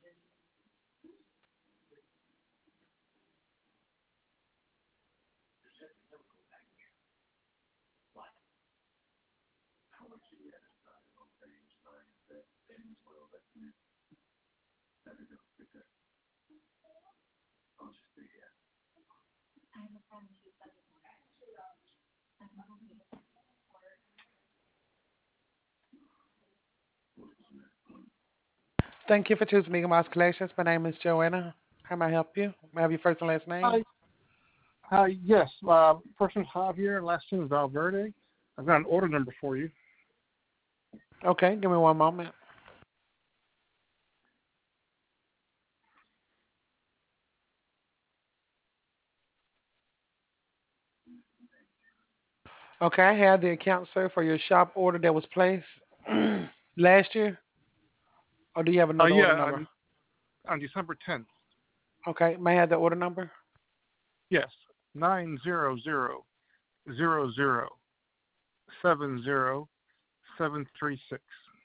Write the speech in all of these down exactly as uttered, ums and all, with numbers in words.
Thank you for choosing Mega Mouse Collections. My name is Joanna. How may I help you? May I have your first and last name? Hi, hi, yes. Uh, first name's Javier, and last name is Valverde. I've got an order number for you. Okay, give me one moment. Okay, I have the account, sir, for your shop order that was placed last year. Or do you have Uh, another order yeah, number? on, on December tenth. Okay, may I have the order number? Yes, nine zero zero zero zero seven zero seven three six.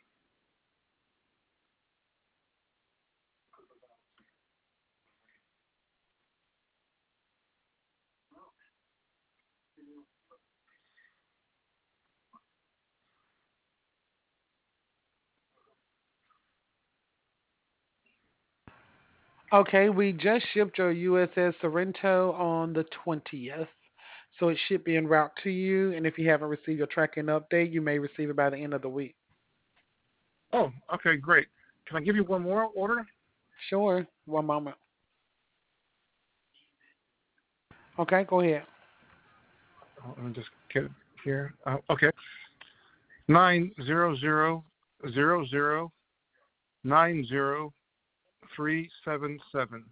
Okay, we just shipped your U S S Sorrento on the twentieth. So it should be en route to you. And if you haven't received your tracking update, you may receive it by the end of the week. Oh, okay, great. Can I give you one more order? Sure. One moment. Okay, go ahead. Oh, let me just get it here. Uh, okay, nine zero zero zero zero nine zero three seven seven.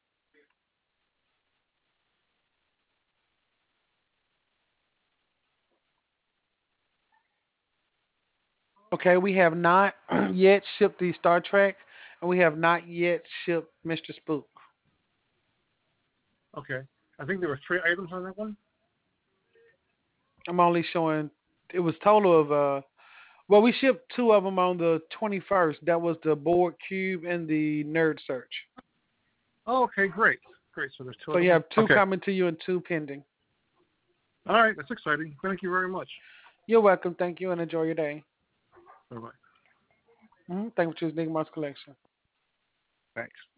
Okay, we have not yet shipped the Star Trek, and we have not yet shipped Mister Spook. Okay, I think there were three items on that one. I'm only showing it was total of uh well we shipped two of them on the twenty-first. That was the board cube and the nerd search. Oh, okay, great, great. So there's two So of you them. have two Okay, coming to you and two pending. all right, that's exciting. Thank you very much. You're welcome. Thank you and enjoy your day. Bye bye. Mm-hmm. Thank you for choosing Nigma's Collection. Thanks.